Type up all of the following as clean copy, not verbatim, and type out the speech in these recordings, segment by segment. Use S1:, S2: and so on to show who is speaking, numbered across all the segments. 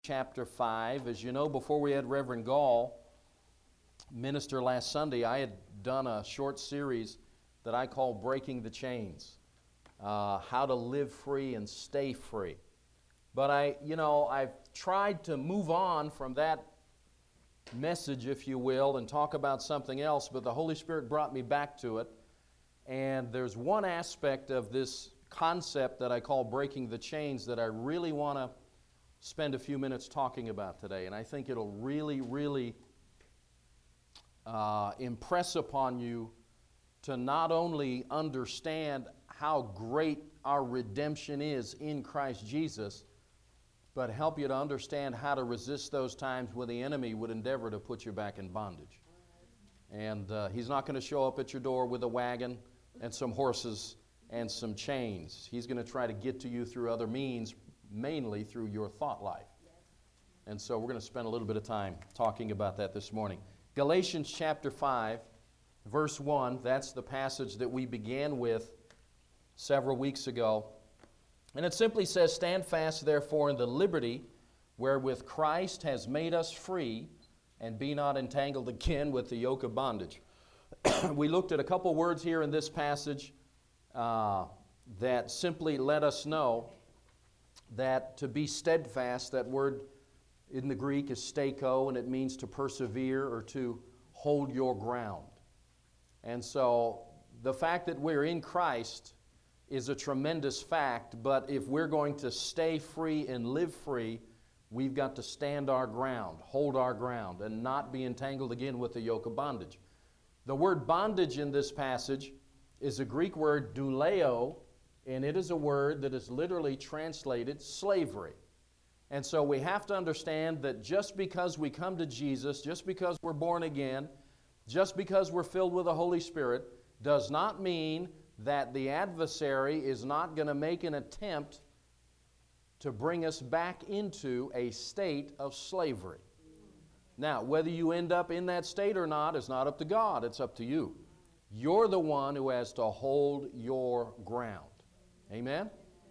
S1: Chapter 5. As you know, before we had Reverend Gall minister last Sunday, I had done a short series that I call Breaking the Chains, how to live free and stay free. But I've tried to move on from that message, if you will, and talk about something else, but the Holy Spirit brought me back to it. And there's one aspect of this concept that I call breaking the chains that I really want to spend a few minutes talking about today. And I think it'll really impress upon you to not only understand how great our redemption is in Christ Jesus, but help you to understand how to resist those times when the enemy would endeavor to put you back in bondage. And he's not going to show up at your door with a wagon and some horses and some chains. He's going to try to get to you through other means, mainly through your thought life. And so we're going to spend a little bit of time talking about that this morning. Galatians chapter 5, verse 1, that's the passage that we began with several weeks ago. And it simply says, "Stand fast, therefore, in the liberty wherewith Christ has made us free, and be not entangled again with the yoke of bondage." We looked at a couple words here in this passage that simply let us know that to be steadfast, that word in the Greek is steko, and it means to persevere or to hold your ground. And so the fact that we're in Christ is a tremendous fact, but if we're going to stay free and live free, we've got to stand our ground, hold our ground, and not be entangled again with the yoke of bondage. The word bondage in this passage is a Greek word douleo, and it is a word that is literally translated slavery. And so we have to understand that just because we come to Jesus, just because we're born again, just because we're filled with the Holy Spirit, does not mean that the adversary is not going to make an attempt to bring us back into a state of slavery. Now, whether you end up in that state or not is not up to God, it's up to you. You're the one who has to hold your ground. Amen?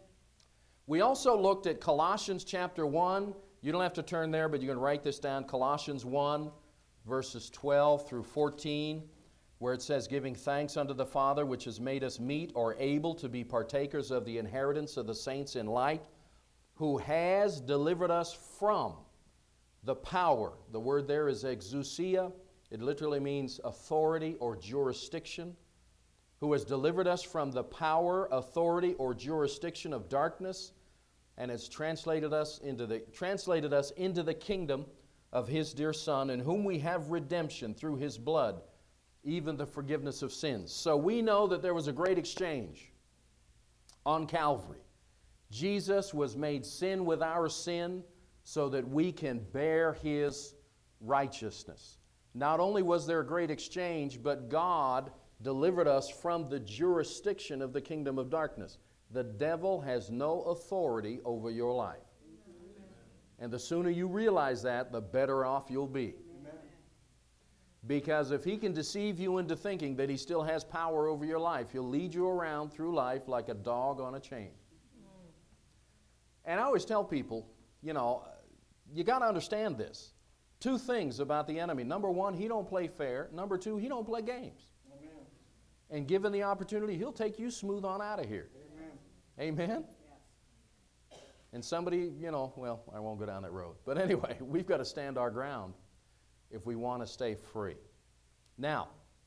S1: We also looked at Colossians chapter 1. You don't have to turn there, but you can write this down. Colossians 1, verses 12 through 14, where it says, "Giving thanks unto the Father, which has made us meet or able to be partakers of the inheritance of the saints in light, who has delivered us from the power." The word there is exousia. It literally means authority or jurisdiction. "Who has delivered us from the power, authority, or jurisdiction of darkness, and has translated us into the kingdom of His dear Son, in whom we have redemption through His blood, even the forgiveness of sins." So we know that there was a great exchange on Calvary. Jesus was made sin with our sin so that we can bear His righteousness. Not only was there a great exchange, but God delivered us from the jurisdiction of the kingdom of darkness. The devil has no authority over your life. Amen. And the sooner you realize that, the better off you'll be. Amen. Because if he can deceive you into thinking that he still has power over your life, he'll lead you around through life like a dog on a chain. And I always tell people, you got to understand this. Two things about the enemy. Number one, he don't play fair. Number two, he don't play games. Amen. And given the opportunity, he'll take you smooth on out of here. Amen? Amen? Yes. And somebody, well, I won't go down that road. But anyway, we've got to stand our ground if we want to stay free. Now,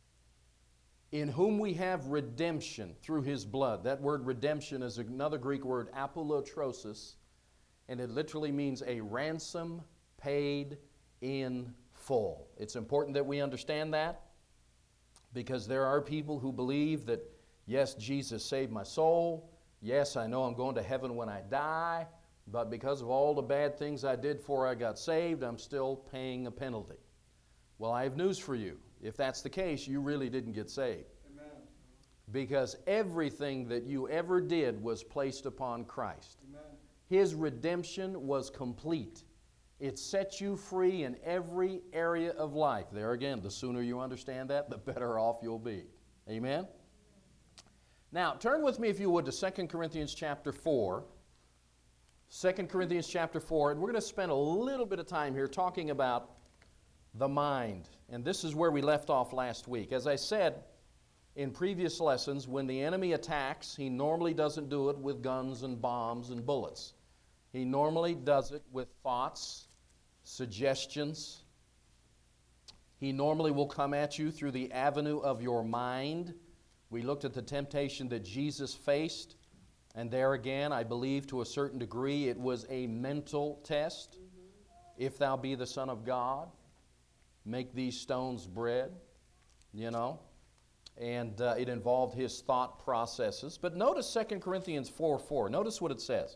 S1: in whom we have redemption through His blood. That word redemption is another Greek word, apolutrosis, and it literally means a ransom paid in full. It's important that we understand that, because there are people who believe that, yes, Jesus saved my soul. Yes, I know I'm going to heaven when I die, but because of all the bad things I did before I got saved, I'm still paying a penalty. Well, I have news for you. If that's the case, you really didn't get saved. Amen. Because everything that you ever did was placed upon Christ. Amen. His redemption was complete. It sets you free in every area of life. There again, the sooner you understand that, the better off you'll be. Amen? Now, turn with me, if you would, to 2 Corinthians chapter 4. 2 Corinthians chapter 4, and we're going to spend a little bit of time here talking about the mind. And this is where we left off last week. As I said in previous lessons, when the enemy attacks, he normally doesn't do it with guns and bombs and bullets. He normally does it with thoughts, suggestions. He normally will come at you through the avenue of your mind. We looked at the temptation that Jesus faced. And there again, I believe to a certain degree, it was a mental test. If thou be the Son of God, make these stones bread, you know. And it involved his thought processes. But notice 2 Corinthians 4:4. Notice what it says.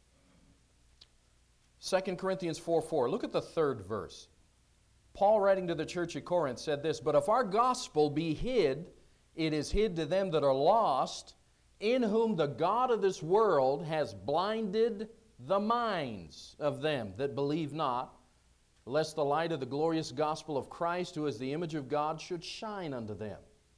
S1: 2 Corinthians 4:4. Look at the third verse. Paul, writing to the church at Corinth, said this, "But if our gospel be hid, it is hid to them that are lost, in whom the God of this world has blinded the minds of them that believe not, lest the light of the glorious gospel of Christ, who is the image of God, should shine unto them."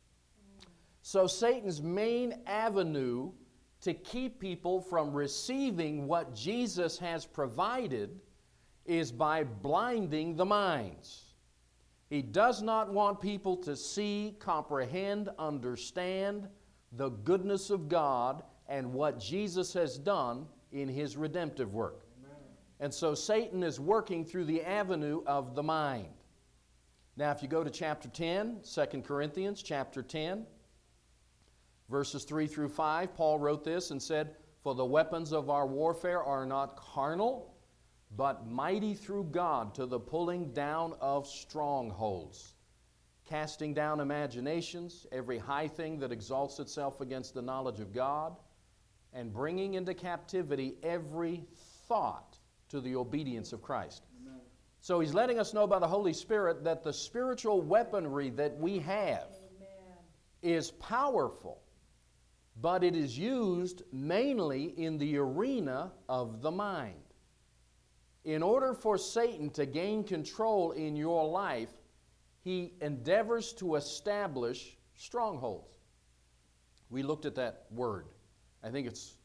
S1: So Satan's main avenue to keep people from receiving what Jesus has provided is by blinding the minds. He does not want people to see, comprehend, understand the goodness of God and what Jesus has done in His redemptive work. Amen. And so Satan is working through the avenue of the mind. Now if you go to chapter 10, 2 Corinthians chapter 10, verses 3 through 5, Paul wrote this and said, "For the weapons of our warfare are not carnal, but mighty through God to the pulling down of strongholds, casting down imaginations, every high thing that exalts itself against the knowledge of God, and bringing into captivity every thought to the obedience of Christ." Amen. So he's letting us know by the Holy Spirit that the spiritual weaponry that we have is powerful, but it is used mainly in the arena of the mind. In order for Satan to gain control in your life, he endeavors to establish strongholds. We looked at that word. I think it's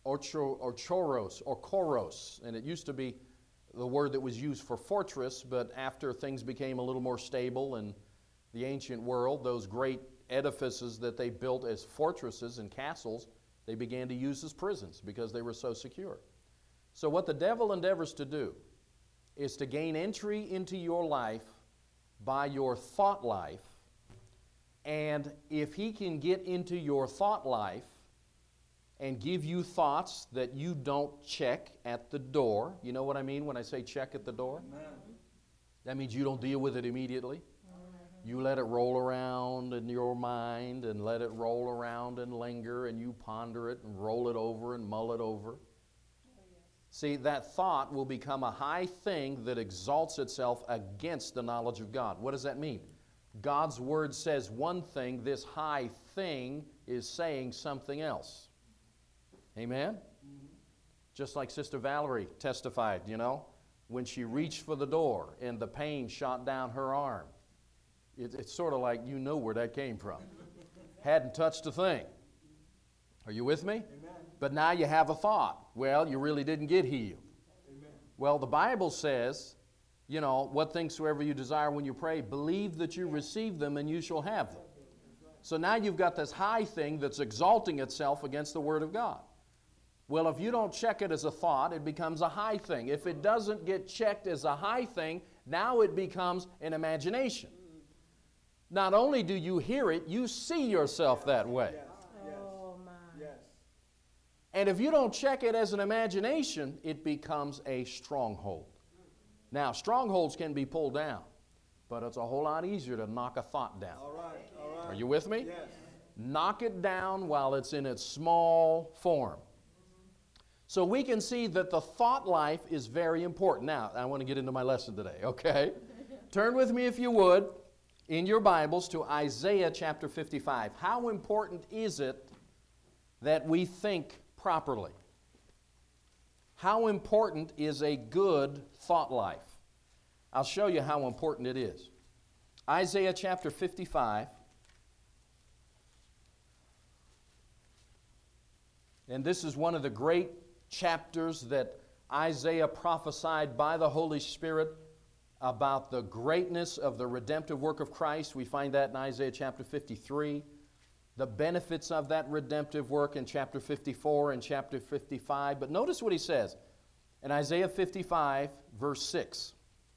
S1: choros or koros, and it used to be the word that was used for fortress, but after things became a little more stable in the ancient world, those great edifices that they built as fortresses and castles, they began to use as prisons because they were so secure. So what the devil endeavors to do is to gain entry into your life by your thought life, and if he can get into your thought life and give you thoughts that you don't check at the door, you know what I mean when I say check at the door? Amen. That means you don't deal with it immediately. You let it roll around in your mind and let it roll around and linger, and you ponder it and roll it over and mull it over. See, that thought will become a high thing that exalts itself against the knowledge of God. What does that mean? God's Word says one thing, this high thing is saying something else. Amen? Mm-hmm. Just like Sister Valerie testified, you know, when she reached for the door and the pain shot down her arm. It's sort of like you know where that came from. Hadn't touched a thing. Are you with me? Amen. But now you have a thought. Well, you really didn't get healed. Amen. Well, the Bible says, you know, what things soever you desire when you pray, believe that you receive them and you shall have them. So now you've got this high thing that's exalting itself against the Word of God. Well, if you don't check it as a thought, it becomes a high thing. If it doesn't get checked as a high thing, now it becomes an imagination. Not only do you hear it, you see yourself that way.
S2: Yes. Oh, my. Yes.
S1: And if you don't check it as an imagination, it becomes a stronghold. Now, strongholds can be pulled down, but it's a whole lot easier to knock a thought down.
S2: All right. All right.
S1: Are you with me?
S2: Yes.
S1: Knock it down while it's in its small form. So we can see that the thought life is very important. Now, I want to get into my lesson today, okay? Turn with me, if you would, in your Bibles to Isaiah chapter 55. How important is it that we think properly? How important is a good thought life? I'll show you how important it is. Isaiah chapter 55. And this is one of the great chapters that Isaiah prophesied by the Holy Spirit about the greatness of the redemptive work of Christ. We find that in Isaiah chapter 53. The benefits of that redemptive work in chapter 54 and chapter 55. But notice what he says in Isaiah 55, verse 6.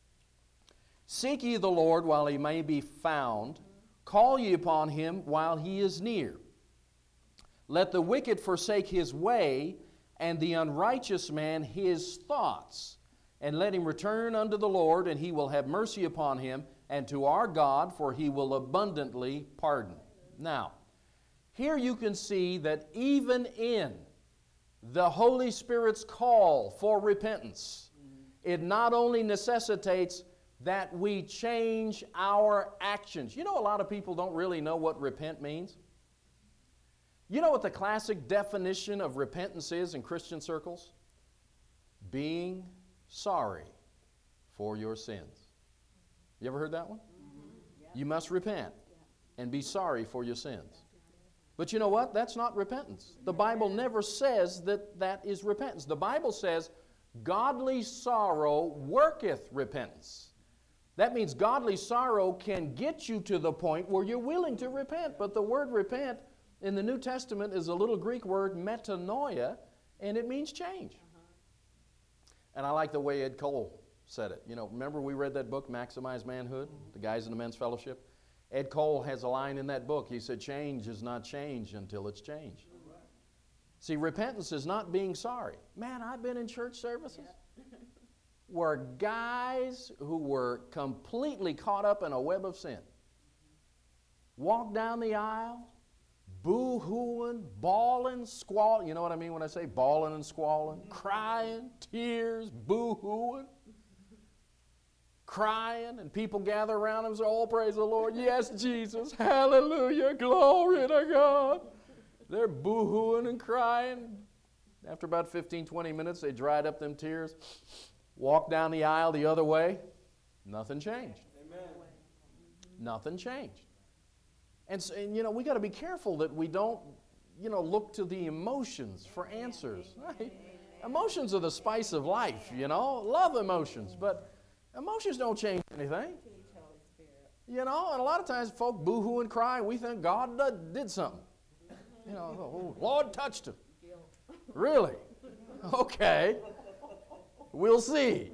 S1: Seek ye the Lord while he may be found. Call ye upon him while he is near. Let the wicked forsake his way, and the unrighteous man his thoughts. And let him return unto the Lord, and he will have mercy upon him, and to our God, for he will abundantly pardon. Now, here you can see that even in the Holy Spirit's call for repentance, it not only necessitates that we change our actions. You know, a lot of people don't really know what repent means. You know what the classic definition of repentance is in Christian circles? Being sorry for your sins. You ever heard that one? You must repent and be sorry for your sins. But you know what? That's not repentance. The Bible never says that that is repentance. The Bible says, godly sorrow worketh repentance. That means godly sorrow can get you to the point where you're willing to repent. But the word repent in the New Testament is a little Greek word, metanoia, and it means change. And I like the way Ed Cole said it. You know, remember we read that book, Maximize Manhood, the guys in the men's fellowship? Ed Cole has a line in that book. He said, change is not change until it's changed. See, repentance is not being sorry. Man, I've been in church services where guys who were completely caught up in a web of sin walked down the aisle, boo-hooing, bawling, squalling. You know what I mean when I say bawling and squalling? Crying, tears, boo-hooing, crying, and people gather around and say, oh, praise the Lord, yes, Jesus, hallelujah, glory to God. They're boo-hooing and crying. After about 15, 20 minutes, they dried up them tears, walked down the aisle the other way. Nothing changed.
S2: Amen.
S1: Nothing changed. And you know, we got to be careful that we don't, you know, look to the emotions for answers. Right? Emotions are the spice of life, you know. Love emotions, but emotions don't change anything. You know, and a lot of times folk boo-hoo and cry, and we think God did something. You know, oh, Lord touched him. Really? Okay. We'll see.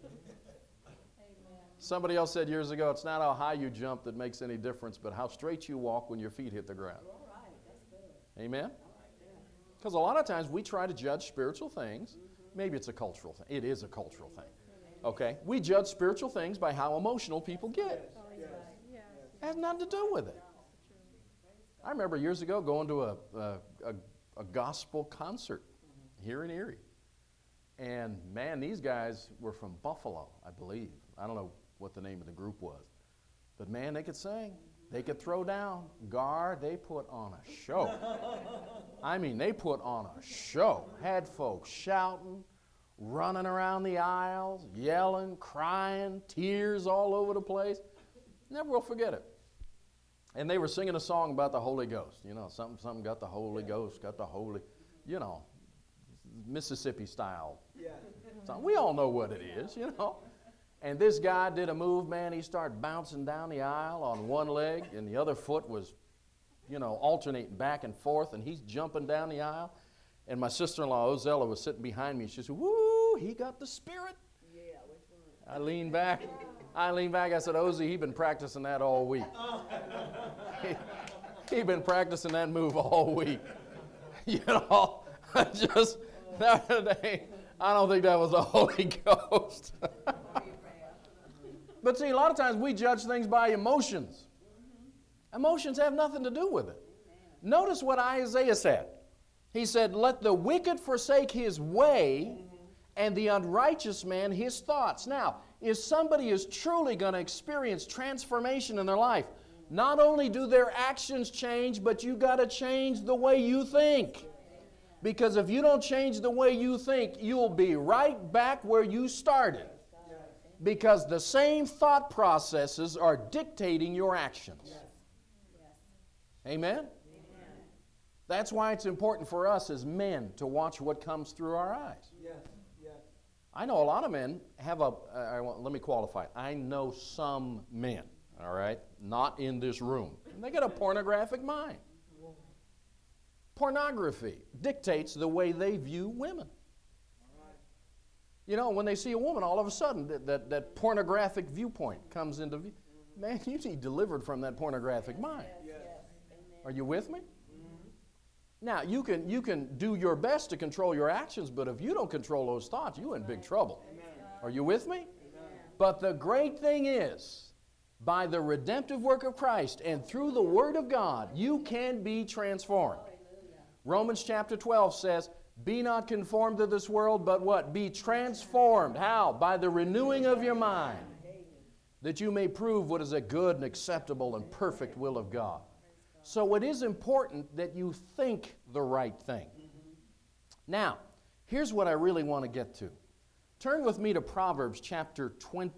S1: Somebody else said years ago, it's not how high you jump that makes any difference, but how straight you walk when your feet hit the ground. Amen? Because a lot of times we try to judge spiritual things. Maybe it's a cultural thing. It is a cultural thing. Okay? We judge spiritual things by how emotional people get. It has nothing to do with it. I remember years ago going to a gospel concert here in Erie. And man, these guys were from Buffalo, I believe. I don't know what the name of the group was. But man, they could sing. They could throw down. Gar, they put on a show. I mean, they put on a show. Had folks shouting, running around the aisles, yelling, crying, tears all over the place. Never will forget it. And they were singing a song about the Holy Ghost. You know, something got the Holy Ghost, got the Holy, you know, Mississippi style.
S2: Yeah.
S1: We all know what it is, you know. And this guy did a move, man. He started bouncing down the aisle on one leg, and the other foot was, you know, alternating back and forth, and he's jumping down the aisle. And my sister-in-law, Ozella, was sitting behind me. She said, woo, he got the spirit.
S3: Yeah, which one?
S1: I leaned back. I said, Ozzy, he's been practicing that all week. He's been practicing that move all week. You know, I don't think that was the Holy Ghost. But see, a lot of times we judge things by emotions. Emotions have nothing to do with it. Notice what Isaiah said. He said, let the wicked forsake his way, and the unrighteous man his thoughts. Now, if somebody is truly going to experience transformation in their life, not only do their actions change, but you got to change the way you think. Because if you don't change the way you think, you'll be right back where you started. Because the same thought processes are dictating your actions. Amen? That's why it's important for us as men to watch what comes through our eyes.
S2: Yes. Yes.
S1: I know a lot of men have let me qualify it. I know some men, all right, not in this room. And they got a pornographic mind. Pornography dictates the way they view women. You know, when they see a woman, all of a sudden, that pornographic viewpoint comes into view. Man, you need delivered from that pornographic mind.
S2: Yes.
S1: Are you with me? Now, you can do your best to control your actions, but if you don't control those thoughts, you're in big trouble.
S2: Amen.
S1: Are you with me? But the great thing is, by the redemptive work of Christ and through the Word of God, you can be transformed. Romans chapter 12 says, be not conformed to this world, but what? Be transformed. How? By the renewing of your mind, that you may prove what is a good and acceptable and perfect will of God. So it is important that you think the right thing. Now, here's what I really want to get to. Turn with me to Proverbs chapter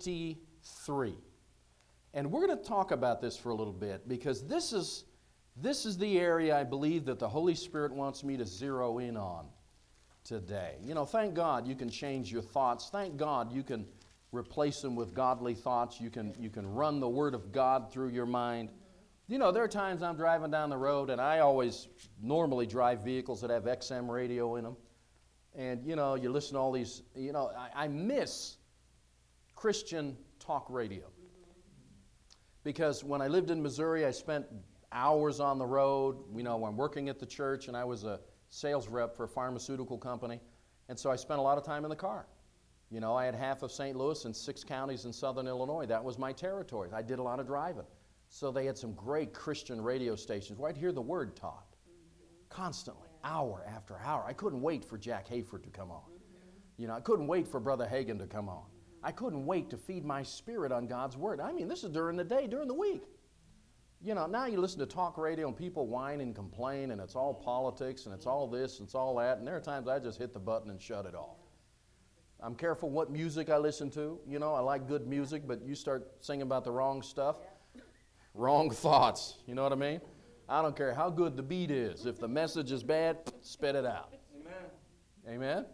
S1: 23. And we're going to talk about this for a little bit, because this is the area I believe that the Holy Spirit wants me to zero in on today. You know, thank God you can change your thoughts. Thank God you can replace them with godly thoughts. You can run the Word of God through your mind. You know, there are times I'm driving down the road, and I always normally drive vehicles that have XM radio in them. And, you know, you listen to all these, you know, I miss Christian talk radio. Because when I lived in Missouri, I spent hours on the road. You know, I'm working at the church, and I was a sales rep for a pharmaceutical company. And so I spent a lot of time in the car. You know, I had half of St. Louis and 6 counties in southern Illinois. That was my territory. I did a lot of driving. So they had some great Christian radio stations where I'd hear the Word taught constantly, hour after hour. I couldn't wait for Jack Hayford to come on. You know, I couldn't wait for Brother Hagin to come on. I couldn't wait to feed my spirit on God's Word. I mean, this is during the day, during the week. You know, now you listen to talk radio and people whine and complain, and it's all politics, and it's all this, and it's all that, and there are times I just hit the button and shut it off. I'm careful what music I listen to. You know, I like good music, but you start singing about the wrong stuff, wrong thoughts. You know what I mean? I don't care how good the beat is. If the message is bad, spit it out. Amen. Amen?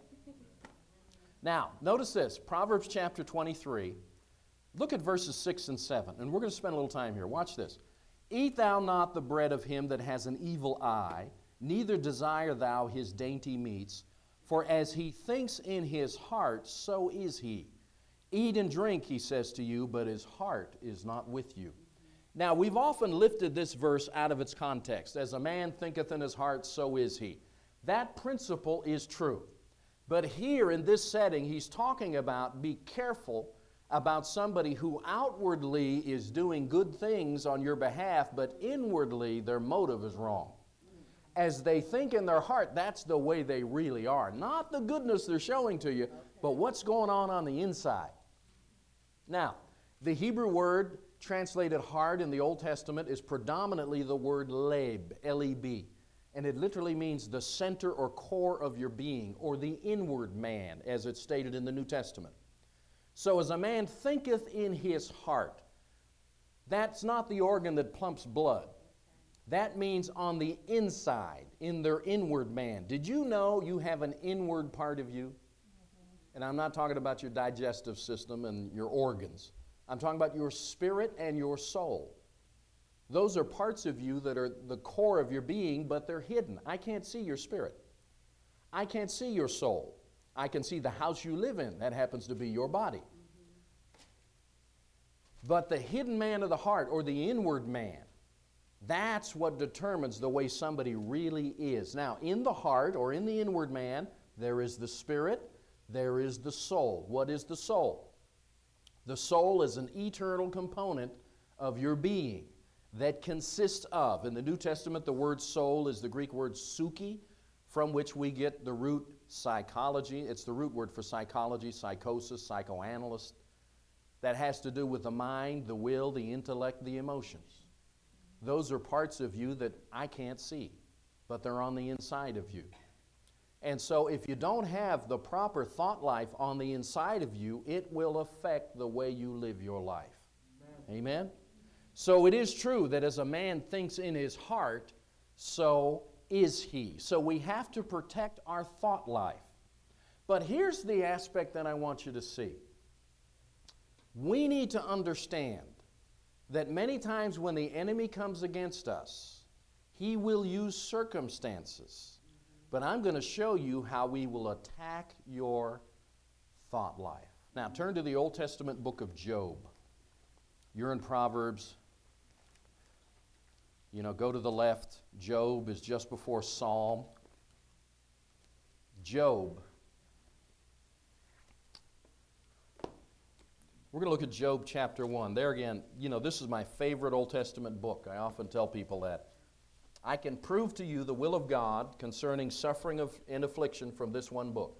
S1: Now, notice this. Proverbs chapter 23. Look at verses 6 and 7. And we're going to spend a little time here. Watch this. Eat thou not the bread of him that has an evil eye, neither desire thou his dainty meats. For as he thinks in his heart, so is he. Eat and drink, he says to you, but his heart is not with you. Now, we've often lifted this verse out of its context. As a man thinketh in his heart, so is he. That principle is true. But here in this setting, he's talking about be careful about somebody who outwardly is doing good things on your behalf, but inwardly their motive is wrong. As they think in their heart, that's the way they really are. Not the goodness they're showing to you, but what's going on the inside. Now, the Hebrew word translated heart in the Old Testament is predominantly the word leb, L-E-B. And it literally means the center or core of your being, or the inward man, as it's stated in the New Testament. So as a man thinketh in his heart, that's not the organ that pumps blood. That means on the inside, in their inward man. Did you know you have an inward part of you? And I'm not talking about your digestive system and your organs. I'm talking about your spirit and your soul. Those are parts of you that are the core of your being, but they're hidden. I can't see your spirit. I can't see your soul. I can see the house you live in. That happens to be your body. But the hidden man of the heart, or the inward man, that's what determines the way somebody really is. Now, in the heart, or in the inward man, there is the spirit, there is the soul. What is the soul? The soul is an eternal component of your being that consists of, in the New Testament, the word soul is the Greek word psyche, from which we get the root psychology. It's the root word for psychology, psychosis, psychoanalyst. That has to do with the mind, the will, the intellect, the emotions. Those are parts of you that I can't see, but they're on the inside of you. And so if you don't have the proper thought life on the inside of you, it will affect the way you live your life. Amen? Amen? So it is true that as a man thinks in his heart, so is he. So we have to protect our thought life. But here's the aspect that I want you to see. We need to understand that many times when the enemy comes against us, he will use circumstances. But I'm going to show you how we will attack your thought life. Now turn to the Old Testament book of Job. You're in Proverbs. Go to the left. Job is just before Psalm. Job. We're going to look at Job chapter 1. There again, this is my favorite Old Testament book. I often tell people that. I can prove to you the will of God concerning suffering and affliction from this one book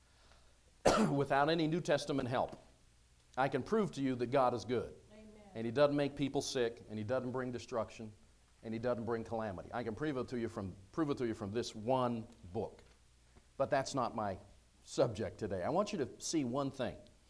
S1: without any New Testament help. I can prove to you that God is good. Amen. And He doesn't make people sick, and He doesn't bring destruction, and He doesn't bring calamity. I can prove it to you from this one book. But that's not my subject today. I want you to see one thing.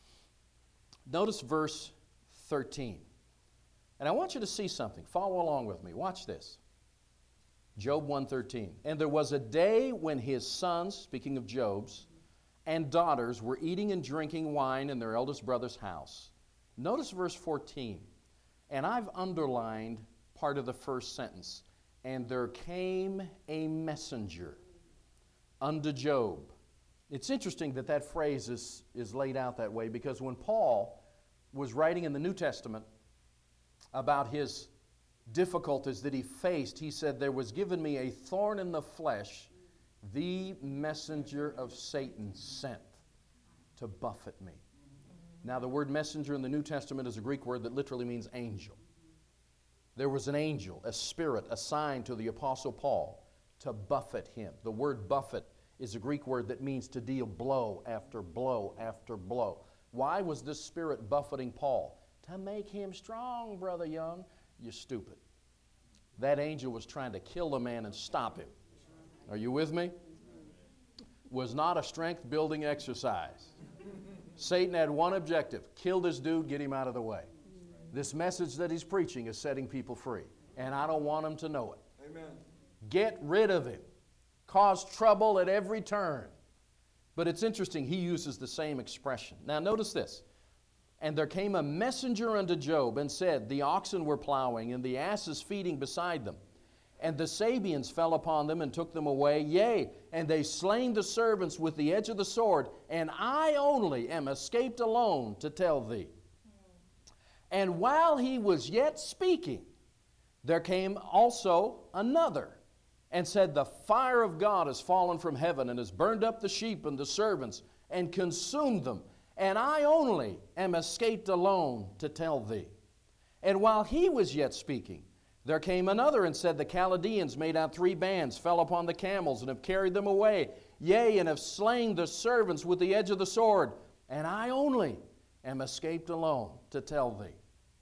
S1: Notice verse 13. And I want you to see something. Follow along with me. Watch this. Job 1:13. And there was a day when his sons, speaking of Job's, and daughters were eating and drinking wine in their eldest brother's house. Notice verse 14. And I've underlined part of the first sentence. And there came a messenger unto Job. It's interesting that that phrase is laid out that way, because when Paul was writing in the New Testament about his difficulties that he faced, he said, there was given me a thorn in the flesh, the messenger of Satan sent to buffet me. Now the word messenger in the New Testament is a Greek word that literally means angel. There was an angel, a spirit assigned to the Apostle Paul to buffet him. The word buffet is a Greek word that means to deal blow after blow after blow. Why was this spirit buffeting Paul? To make him strong, Brother Young. You're stupid. That angel was trying to kill the man and stop him. Are you with me? Was not a strength-building exercise. Satan had one objective: kill this dude, get him out of the way. This message that he's preaching is setting people free, and I don't want him to know it.
S2: Amen.
S1: Get rid of him. Cause trouble at every turn. But it's interesting, he uses the same expression. Now notice this. And there came a messenger unto Job and said, the oxen were plowing and the asses feeding beside them. And the Sabeans fell upon them and took them away. Yea, and they slain the servants with the edge of the sword. And I only am escaped alone to tell thee. And while he was yet speaking, there came also another and said, the fire of God has fallen from heaven and has burned up the sheep and the servants and consumed them. And I only am escaped alone to tell thee. And while he was yet speaking, there came another and said, the Chaldeans made out 3 bands, fell upon the camels, and have carried them away. Yea, and have slain the servants with the edge of the sword. And I only am escaped alone to tell thee.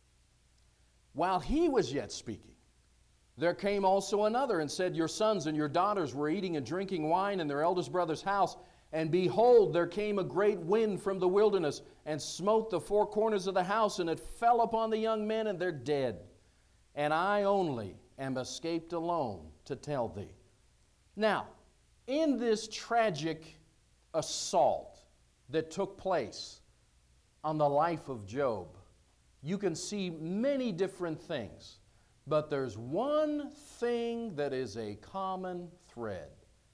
S1: While he was yet speaking, there came also another and said, your sons and your daughters were eating and drinking wine in their eldest brother's house. And behold, there came a great wind from the wilderness, and smote the 4 corners of the house, and it fell upon the young men, and they're dead. And I only am escaped alone to tell thee. Now, in this tragic assault that took place on the life of Job, you can see many different things. But there's one thing that is a common thread.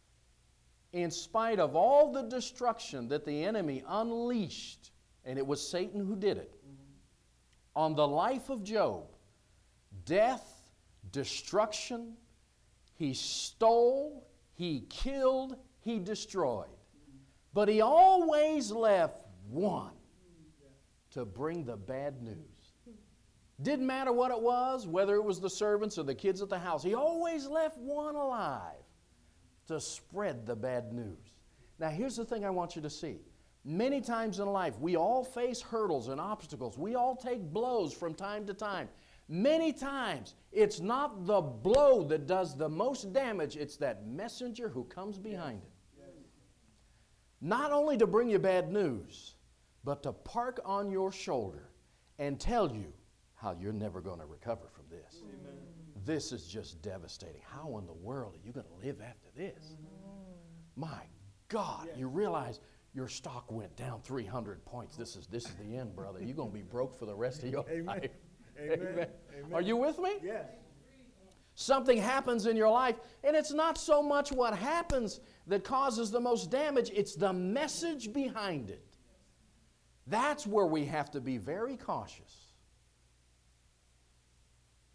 S1: In spite of all the destruction that the enemy unleashed, and it was Satan who did it, on the life of Job, death, destruction, he stole, he killed, he destroyed. But he always left one to bring the bad news. Didn't matter what it was, whether it was the servants or the kids at the house, he always left one alive to spread the bad news. Now here's the thing I want you to see. Many times in life, we all face hurdles and obstacles. We all take blows from time to time. Many times, it's not the blow that does the most damage, it's that messenger who comes behind it. Not only to bring you bad news, but to park on your shoulder and tell you how you're never going to recover from this. Amen. This is just devastating. How in the world are you going to live after this? My God, you realize your stock went down 300 points. This is the end, brother. You're going to be broke for the rest of your
S2: Amen.
S1: life.
S2: Amen.
S1: Amen.
S2: Amen.
S1: Are you with me?
S2: Yes.
S1: Something happens in your life, and it's not so much what happens that causes the most damage, it's the message behind it. That's where we have to be very cautious.